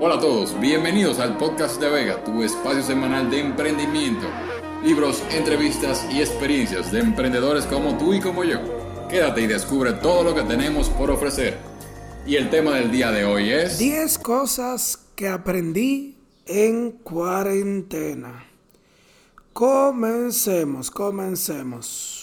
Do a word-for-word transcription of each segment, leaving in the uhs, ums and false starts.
Hola a todos, bienvenidos al podcast de Vega, tu espacio semanal de emprendimiento, libros, entrevistas y experiencias de emprendedores como tú y como yo. Quédate y descubre todo lo que tenemos por ofrecer. Y el tema del día de hoy es... diez cosas que aprendí en cuarentena. Comencemos, comencemos.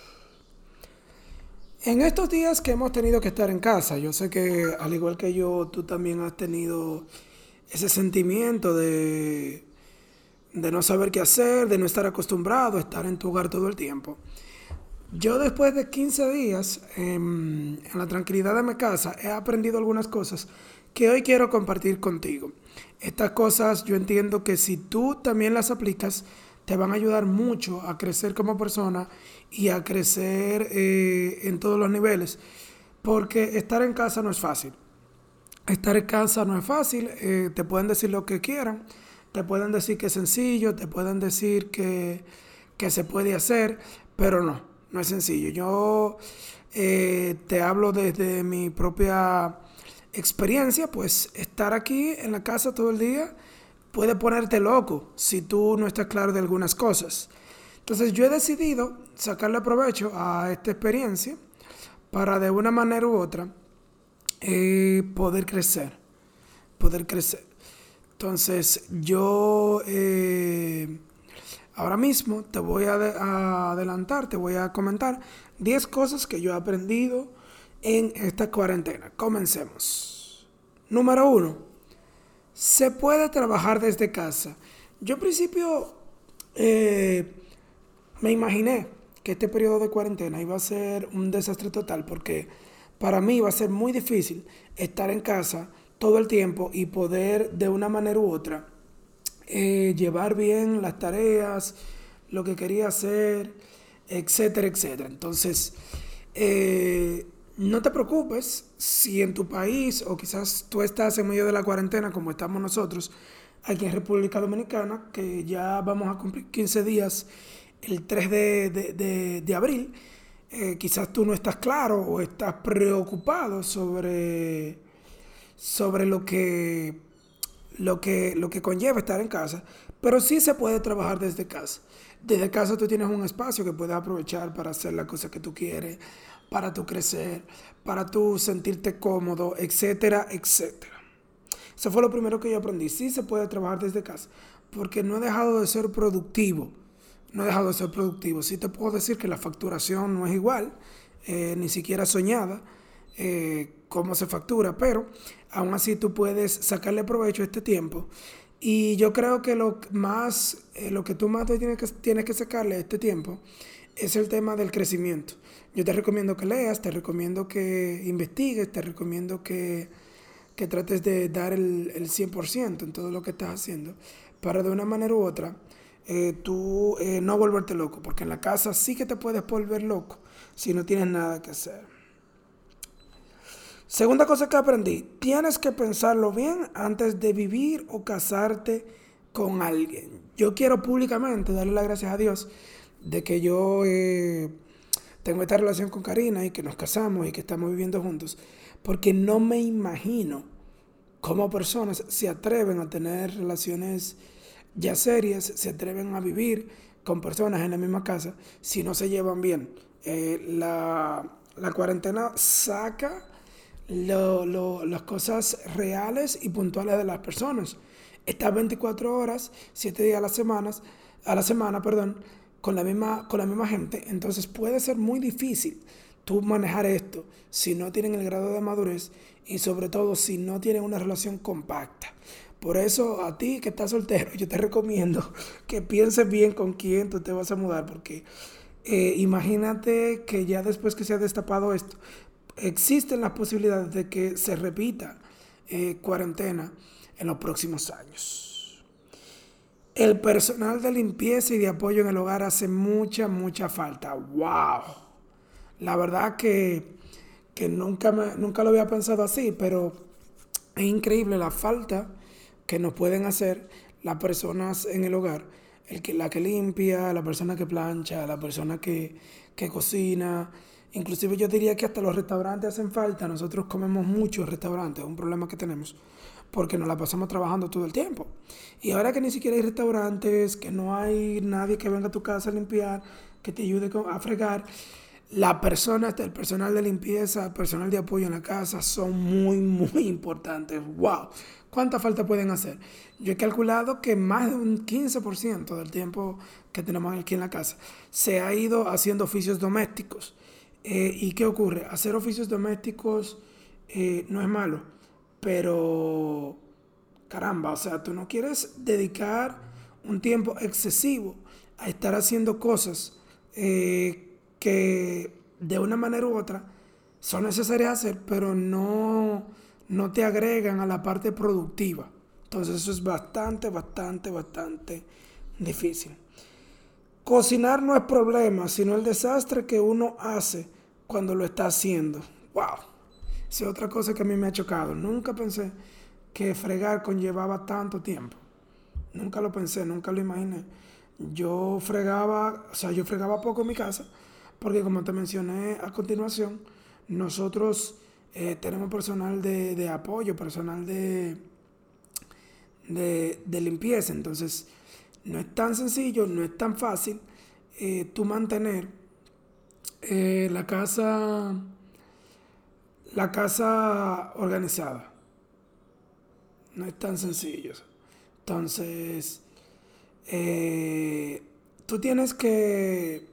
En estos días que hemos tenido que estar en casa, yo sé que al igual que yo, tú también has tenido ese sentimiento de, de no saber qué hacer, de no estar acostumbrado a estar en tu hogar todo el tiempo. Yo después de quince días en, en la tranquilidad de mi casa he aprendido algunas cosas que hoy quiero compartir contigo. Estas cosas yo entiendo que si tú también las aplicas, te van a ayudar mucho a crecer como persona y a crecer eh, en todos los niveles. Porque estar en casa no es fácil. Estar en casa no es fácil. Eh, te pueden decir lo que quieran. Te pueden decir que es sencillo. Te pueden decir que, que se puede hacer. Pero no, no es sencillo. Yo eh, te hablo desde mi propia experiencia. Pues estar aquí en la casa todo el día puede ponerte loco si tú no estás claro de algunas cosas. Entonces yo he decidido sacarle provecho a esta experiencia para de una manera u otra eh, poder crecer, poder crecer. Entonces yo eh, ahora mismo te voy a, de, a adelantar, te voy a comentar diez cosas que yo he aprendido en esta cuarentena. Comencemos. Número uno. Se puede trabajar desde casa. Yo al principio eh, me imaginé que este periodo de cuarentena iba a ser un desastre total porque para mí iba a ser muy difícil estar en casa todo el tiempo y poder de una manera u otra eh, llevar bien las tareas, lo que quería hacer, etcétera, etcétera. Entonces, eh, no te preocupes si en tu país o quizás tú estás en medio de la cuarentena como estamos nosotros aquí en República Dominicana, que ya vamos a cumplir quince días el tres de, de, de, de abril. Eh, quizás tú no estás claro o estás preocupado sobre, sobre lo que, lo que, lo que conlleva estar en casa, pero sí se puede trabajar desde casa. Desde casa tú tienes un espacio que puedes aprovechar para hacer las cosas que tú quieres, para tú crecer, para tú sentirte cómodo, etcétera, etcétera. Eso fue lo primero que yo aprendí. Sí se puede trabajar desde casa, porque no he dejado de ser productivo. No he dejado de ser productivo. Sí te puedo decir que la facturación no es igual, eh, ni siquiera soñada, eh, cómo se factura, pero aún así tú puedes sacarle provecho a este tiempo. Y yo creo que lo más, eh, lo que tú más te tienes que, tienes que sacarle a este tiempo es el tema del crecimiento. Yo te recomiendo que leas, te recomiendo que investigues, te recomiendo que, que trates de dar el, el cien por ciento en todo lo que estás haciendo para de una manera u otra eh, tú eh, no volverte loco, porque en la casa sí que te puedes volver loco si no tienes nada que hacer. Segunda cosa que aprendí, tienes que pensarlo bien antes de vivir o casarte con alguien. Yo quiero públicamente darle las gracias a Dios de que yo eh, tengo esta relación con Karina y que nos casamos y que estamos viviendo juntos, porque no me imagino cómo personas se atreven a tener relaciones ya serias, se atreven a vivir con personas en la misma casa si no se llevan bien. Eh, la, la cuarentena saca lo, lo, las cosas reales y puntuales de las personas. Estás veinticuatro horas, siete días a la semana, a la semana, perdón, con la misma, con la misma gente. Entonces puede ser muy difícil tú manejar esto si no tienen el grado de madurez y sobre todo si no tienen una relación compacta. Por eso a ti que estás soltero, yo te recomiendo que pienses bien con quién tú te vas a mudar, porque eh, imagínate que ya después que se ha destapado esto, existen las posibilidades de que se repita eh, cuarentena en los próximos años. El personal de limpieza y de apoyo en el hogar hace mucha, mucha falta. ¡Wow! La verdad que, que nunca, me, nunca lo había pensado así, pero es increíble la falta que nos pueden hacer las personas en el hogar. El que, la que limpia, la persona que plancha, la persona que, que cocina. Inclusive yo diría que hasta los restaurantes hacen falta. Nosotros comemos mucho en restaurantes, es un problema que tenemos. porque nos la pasamos trabajando todo el tiempo. Y ahora que ni siquiera hay restaurantes, que no hay nadie que venga a tu casa a limpiar, que te ayude a fregar, las personas, el personal de limpieza, el personal de apoyo en la casa son muy, muy importantes. ¡Wow! ¿Cuánta falta pueden hacer? Yo he calculado que más de un quince por ciento del tiempo que tenemos aquí en la casa se ha ido haciendo oficios domésticos. Eh, ¿Y qué ocurre? Hacer oficios domésticos eh, no es malo, pero caramba, o sea, tú no quieres dedicar un tiempo excesivo a estar haciendo cosas eh, que de una manera u otra son necesarias hacer, pero no, no te agregan a la parte productiva. Entonces eso es bastante, bastante, bastante difícil. Cocinar no es problema, sino el desastre que uno hace cuando lo está haciendo. ¡Wow! Esa es otra cosa que a mí me ha chocado. Nunca pensé que fregar conllevaba tanto tiempo. Nunca lo pensé, nunca lo imaginé. Yo fregaba, o sea, yo fregaba poco en mi casa, porque como te mencioné a continuación, nosotros eh, tenemos personal de, de apoyo, personal de, de, de limpieza. Entonces, no es tan sencillo, no es tan fácil eh, tú mantener eh, la casa, la casa organizada. No es tan sencillo. Entonces, eh, tú tienes que,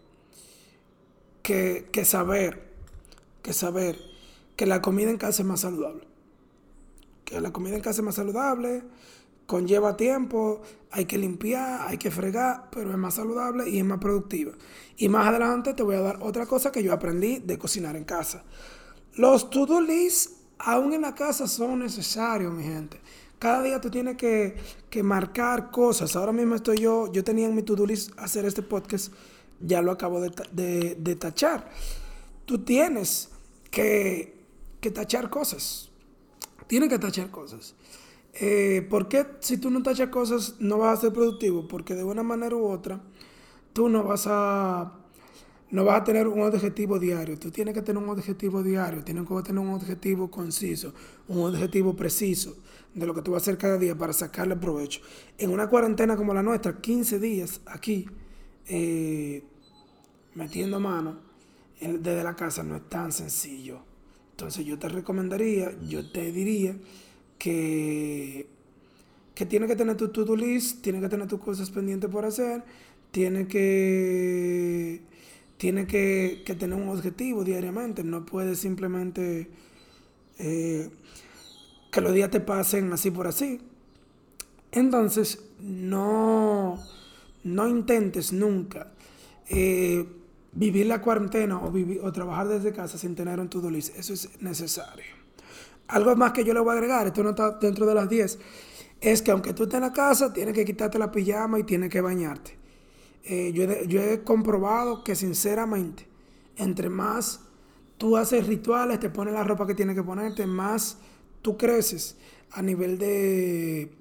que, que saber, que saber que la comida en casa es más saludable. Que la comida en casa es más saludable, conlleva tiempo, hay que limpiar, hay que fregar, pero es más saludable y es más productiva. Y más adelante te voy a dar otra cosa que yo aprendí de cocinar en casa. Los to-do lists, aún en la casa, son necesarios, mi gente. Cada día tú tienes que, que marcar cosas. Ahora mismo estoy yo, yo tenía en mi to-do list hacer este podcast, ya lo acabo de, de, de tachar. Tú tienes que, que tachar cosas. Tienes que tachar cosas. Eh, ¿Por qué si tú no tachas cosas no vas a ser productivo? Porque de una manera u otra tú no vas a... No vas a tener un objetivo diario. Tú tienes que tener un objetivo diario. Tienes que tener un objetivo conciso, un objetivo preciso de lo que tú vas a hacer cada día para sacarle provecho. En una cuarentena como la nuestra, quince días aquí, eh, metiendo mano desde la casa, no es tan sencillo. Entonces yo te recomendaría, yo te diría que, que tienes que tener tu to-do list, tienes que tener tus cosas pendientes por hacer, tienes que... Tienes que, que tener un objetivo diariamente. No puedes simplemente eh, que los días te pasen así por así. Entonces, no, no intentes nunca eh, vivir la cuarentena o, vivir, o trabajar desde casa sin tener un to-do list. Eso es necesario. Algo más que yo le voy a agregar, esto no está dentro de las diez, es que aunque tú estés en la casa, tienes que quitarte la pijama y tienes que bañarte. Eh, yo, he, yo he comprobado que sinceramente, entre más tú haces rituales, te pones la ropa que tienes que ponerte, más tú creces a nivel de,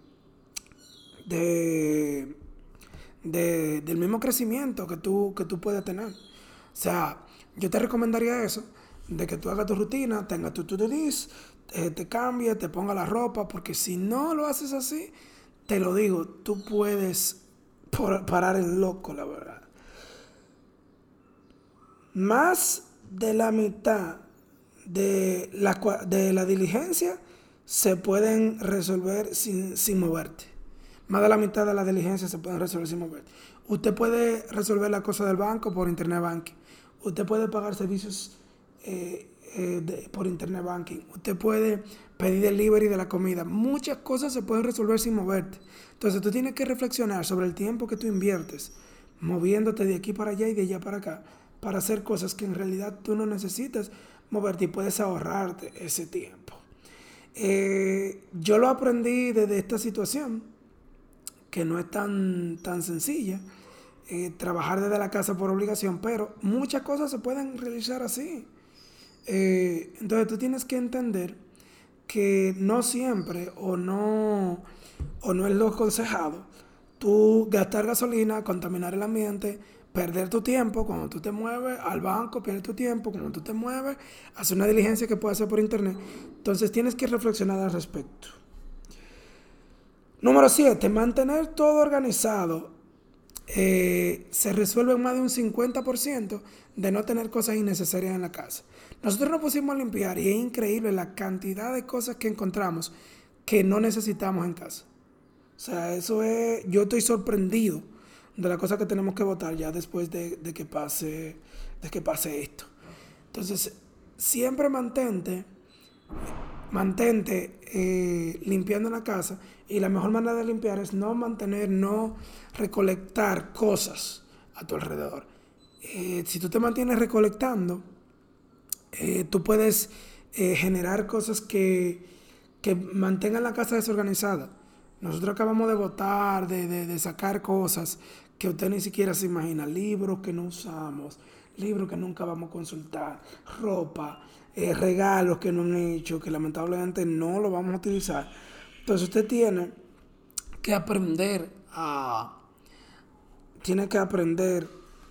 de, de del mismo crecimiento que tú, que tú puedes tener. O sea, yo te recomendaría eso, de que tú hagas tu rutina, tengas tu to-do list, eh, te cambies, te pongas la ropa, porque si no lo haces así, te lo digo, tú puedes por parar el loco, la verdad. Más de la mitad de la, de la diligencia se pueden resolver sin, sin moverte. Más de la mitad de la diligencia se pueden resolver sin moverte. Usted puede resolver la cosa del banco por internet banking. Usted puede pagar servicios eh, eh, de, por internet banking. Usted puede pedir delivery de la comida. Muchas cosas se pueden resolver sin moverte. Entonces tú tienes que reflexionar sobre el tiempo que tú inviertes moviéndote de aquí para allá y de allá para acá para hacer cosas que en realidad tú no necesitas moverte y puedes ahorrarte ese tiempo. Eh, yo lo aprendí desde esta situación, que no es tan, tan sencilla, eh, trabajar desde la casa por obligación, pero muchas cosas se pueden realizar así. Eh, entonces tú tienes que entender que no siempre o no, o no es lo aconsejado tú gastar gasolina, contaminar el ambiente, perder tu tiempo cuando tú te mueves al banco, pierdes tu tiempo cuando tú te mueves, hacer una diligencia que puedes hacer por internet. Entonces tienes que reflexionar al respecto. Número siete, mantener todo organizado eh, se resuelve en más de un cincuenta por ciento de no tener cosas innecesarias en la casa. Nosotros nos pusimos a limpiar y es increíble la cantidad de cosas que encontramos que no necesitamos en casa. O sea, eso es, yo estoy sorprendido de las cosas que tenemos que botar ya después de, de que pase, de que pase esto. Entonces, siempre mantente, mantente eh, limpiando la casa, y la mejor manera de limpiar es no mantener, no recolectar cosas a tu alrededor. Eh, si tú te mantienes recolectando, eh, tú puedes eh, generar cosas que, que mantengan la casa desorganizada. Nosotros acabamos de botar, de, de, de sacar cosas que usted ni siquiera se imagina. Libros que no usamos, libros que nunca vamos a consultar, ropa, eh, regalos que no han hecho, que lamentablemente no lo vamos a utilizar. Entonces usted tiene que aprender a, tiene que aprender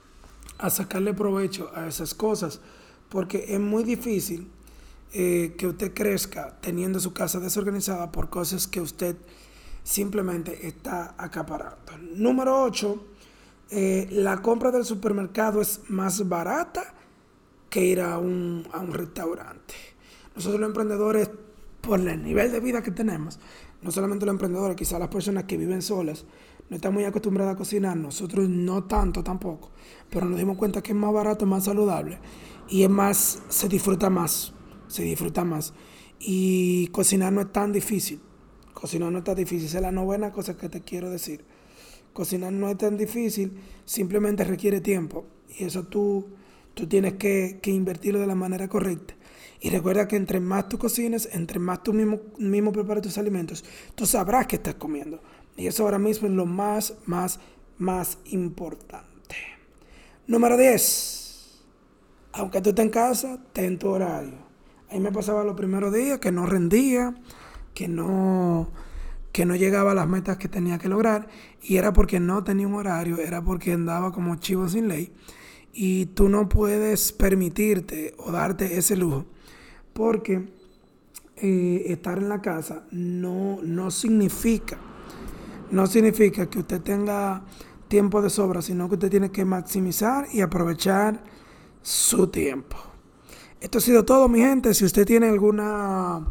a sacarle provecho a esas cosas, porque es muy difícil eh, que usted crezca teniendo su casa desorganizada por cosas que usted simplemente está acaparando. Número ocho, eh, la compra del supermercado es más barata que ir a un, a un restaurante. Nosotros los emprendedores, por el nivel de vida que tenemos, no solamente los emprendedores, quizás las personas que viven solas, no están muy acostumbradas a cocinar, nosotros no tanto tampoco, pero nos dimos cuenta que es más barato, más saludable y es más, se disfruta más, se disfruta más. Y cocinar no es tan difícil, cocinar no es tan difícil, esa es la novena cosa que te quiero decir. Cocinar no es tan difícil, simplemente requiere tiempo y eso tú, tú tienes que, que invertirlo de la manera correcta. Y recuerda que entre más tú cocines, entre más tú mismo, mismo prepares tus alimentos, tú sabrás qué estás comiendo. Y eso ahora mismo es lo más, más, más importante. Número diez. Aunque tú estés en casa, ten tu horario. A mí me pasaba los primeros días que no rendía, que no, que no llegaba a las metas que tenía que lograr. Y era porque no tenía un horario, era porque andaba como chivo sin ley. Y tú no puedes permitirte o darte ese lujo. Porque eh, estar en la casa no, no significa, no significa que usted tenga tiempo de sobra, sino que usted tiene que maximizar y aprovechar su tiempo. Esto ha sido todo, mi gente. Si usted tiene alguna,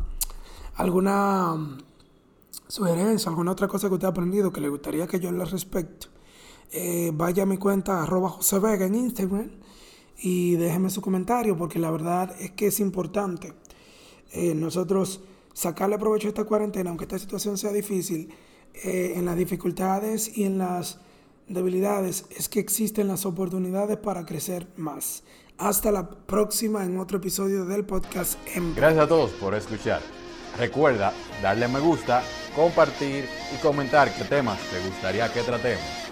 alguna sugerencia, alguna otra cosa que usted ha aprendido que le gustaría que yo le respecte, eh, vaya a mi cuenta arroba José Vega en Instagram y déjeme su comentario, porque la verdad es que es importante eh, nosotros sacarle provecho a esta cuarentena, aunque esta situación sea difícil. Eh, en las dificultades y en las debilidades es que existen las oportunidades para crecer más. Hasta la próxima en otro episodio del podcast. En... Gracias a todos por escuchar. Recuerda darle me gusta, compartir y comentar qué temas te gustaría que tratemos.